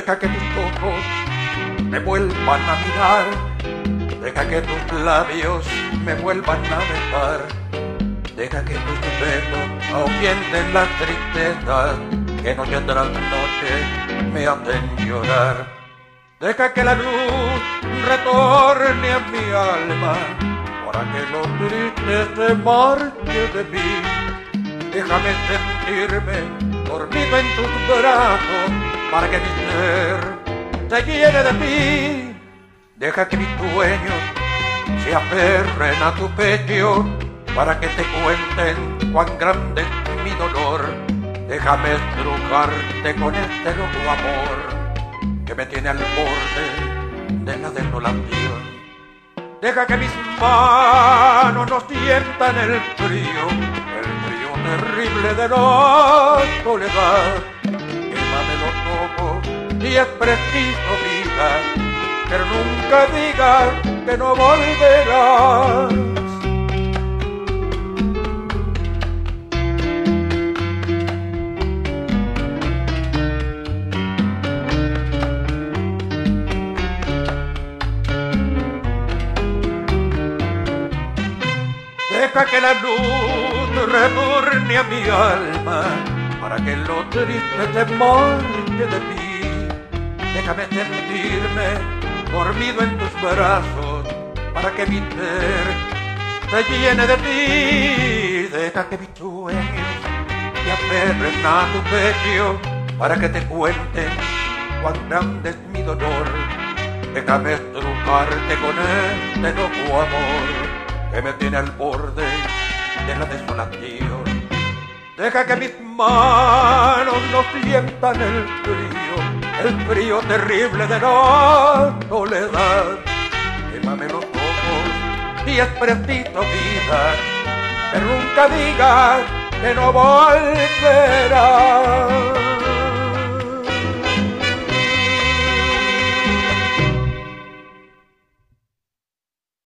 Deja que tus ojos me vuelvan a mirar, deja que tus labios me vuelvan a besar, deja que tus besos ahuyenten las tristezas que noche tras noche me hacen llorar. Deja que la luz retorne a mi alma para que lo triste se marche de mí. Déjame sentirme dormido en tus brazos para que mi ser se llene de ti. Deja que mis sueños se aferren a tu pecho para que te cuenten cuán grande es mi dolor. Déjame estrujarte con este loco amor que me tiene al borde de la desolación. Deja que mis manos no sientan el frío terrible de la soledad. Quémame los ojos si es preciso, vida, pero nunca digas que no volverás. Deja que la luz retorne a mi alma para que lo triste se marche de mí. Déjame sentirme dormido en tus brazos para que mi ser se llene de ti. Deja que mis sueños se aferren a tu pecho para que te cuenten cuán grande es mi dolor. Déjame estrujarte con este loco amor que me tiene al borde de la desolación. Deja que mis manos no sientan el frío terrible de la soledad. Quémame los ojos si es preciso, vida, pero nunca digas que no volverás.